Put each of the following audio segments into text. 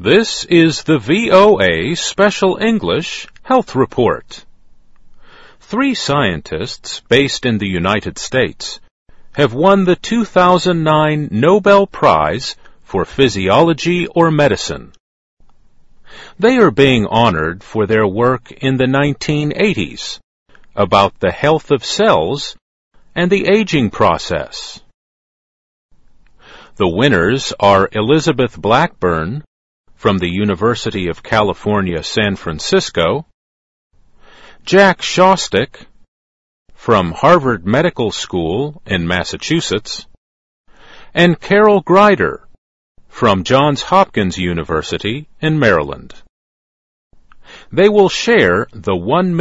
This is the VOA Special English Health Report. 3 scientists based in the United States have won the 2009 Nobel Prize for Physiology or Medicine. They are being honored for their work in the 1980s about the health of cells and the aging process. The winners are Elizabeth Blackburn from the University of California, San Francisco, Jack Szostak from Harvard Medical School in Massachusetts, and Carol Greider from Johns Hopkins University in Maryland. They will share the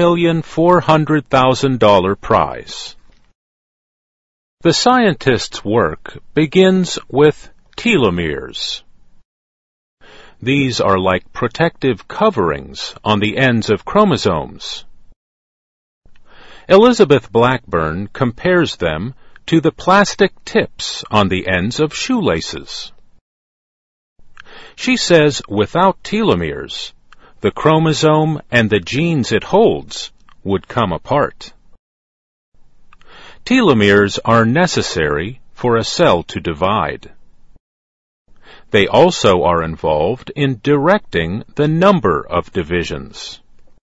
$1,400,000 prize. The scientists' work begins with telomeres. These are like protective coverings on the ends of chromosomes. Elizabeth Blackburn compares them to the plastic tips on the ends of shoelaces. She says without telomeres, the chromosome and the genes it holds would come apart. Telomeres are necessary for a cell to divide. They also are involved in directing the number of divisions.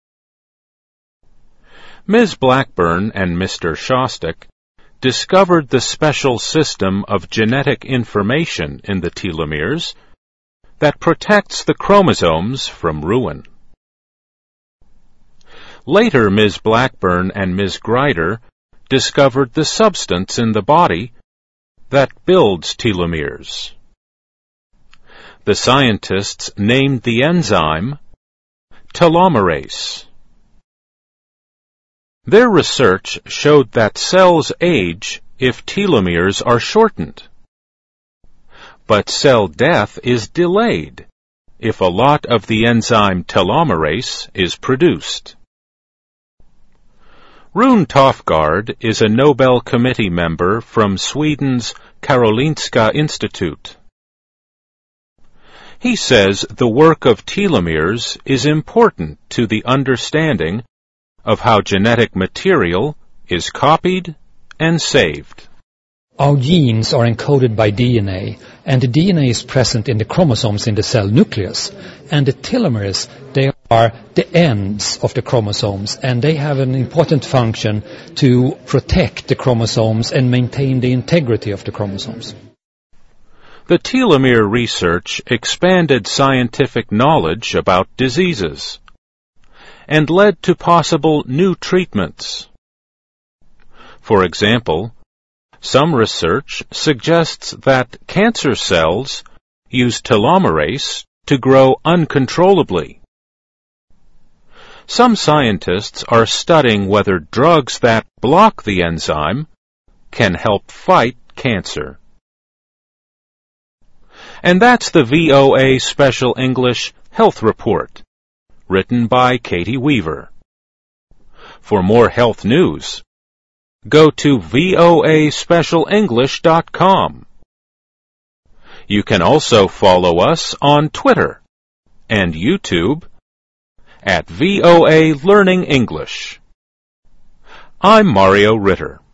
Ms. Blackburn and Mr. Szostak discovered the special system of genetic information in the telomeres that protects the chromosomes from ruin. Later, Ms. Blackburn and Ms. Greider discovered the substance in the body that builds telomeres. The scientists named the enzyme telomerase. Their research showed that cells age if telomeres are shortened. But cell death is delayed if a lot of the enzyme telomerase is produced. Rune Tofgård is a Nobel Committee member from Sweden's Karolinska Institute. He says the work of telomeres is important to the understanding of how genetic material is copied and saved. Our genes are encoded by DNA, and the DNA is present in the chromosomes in the cell nucleus. And the telomeres, they are the ends of the chromosomes, and they have an important function to protect the chromosomes and maintain the integrity of the chromosomes. The telomere research expanded scientific knowledge about diseases and led to possible new treatments. For example, some research suggests that cancer cells use telomerase to grow uncontrollably. Some scientists are studying whether drugs that block the enzyme can help fight cancer. And that's the VOA Special English Health Report, written by Katie Weaver. For more health news, go to voaspecialenglish.com. You can also follow us on Twitter and YouTube at VOA Learning English. I'm Mario Ritter.